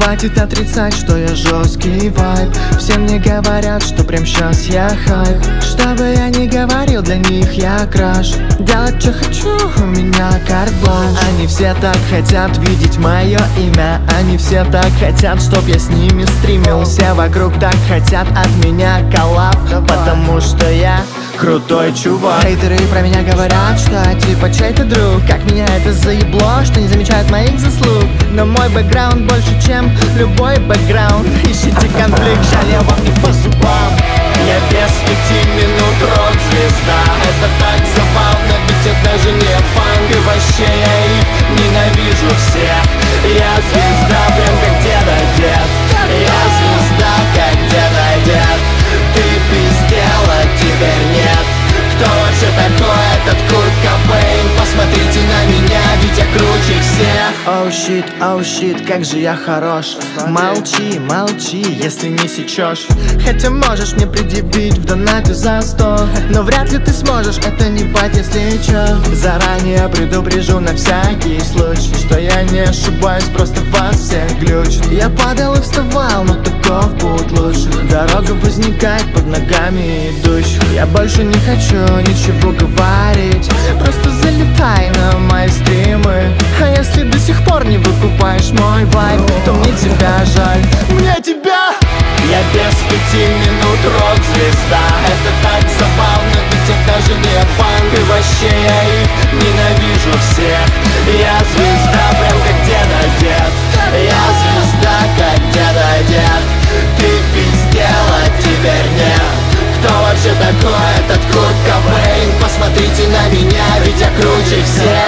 хватит отрицать, что я жесткий вайб. Все мне говорят, что прям щас я хайп. Что бы я ни говорил, для них я краш. Делать что хочу, у меня карт-бланш. Они все так хотят видеть мое имя. Они все так хотят, чтоб я с ними стримил. Все вокруг так хотят от меня коллаб, потому что я крутой чувак. Хейтеры про меня говорят, что типа чей-то друг. Как меня это заебло, что не замечают моих заслуг. Но мой бэкграунд больше, чем любой бэкграунд. Ищите конфликт, жаль, я вам не по зубам. Я без 5 минут рок-звезда. Это так забавно, ведь это же не панк. И вообще я их ненавижу всех. Я звезда, прям как деда-дед. Я звезда, как деда-дед. Ты пиздела, теперь нет. Кто вообще такой этот Курт Кобейн? Посмотрите на меня, ведь я круче всех. Оу щит, как же я хорош. Молчи, молчи, если не сечешь. Хотя можешь мне предъявить в донате за 100, но вряд ли ты сможешь это не бать, если чё. Заранее предупрежу на всякий случай, что я не ошибаюсь, просто вас всех глючит. Я падал и вставал, но таков путь лучше. Дорога возникает под ногами идущих. Я больше не хочу ничего говорить, просто залетай на мои стримы. А если до сих пор не выкупаешь мой вайб, то мне тебя жаль, мне тебя. Я без 5 минут рок-звезда. Это так забавно, ведь это же не панк. И вообще я их ненавижу всех. Я звезда, прям как деда-дед. Я звезда, как деда-дед. Ты пиздела, теперь нет. Кто вообще такой этот Курт Кобейн? Посмотрите на меня, ведь я круче всех.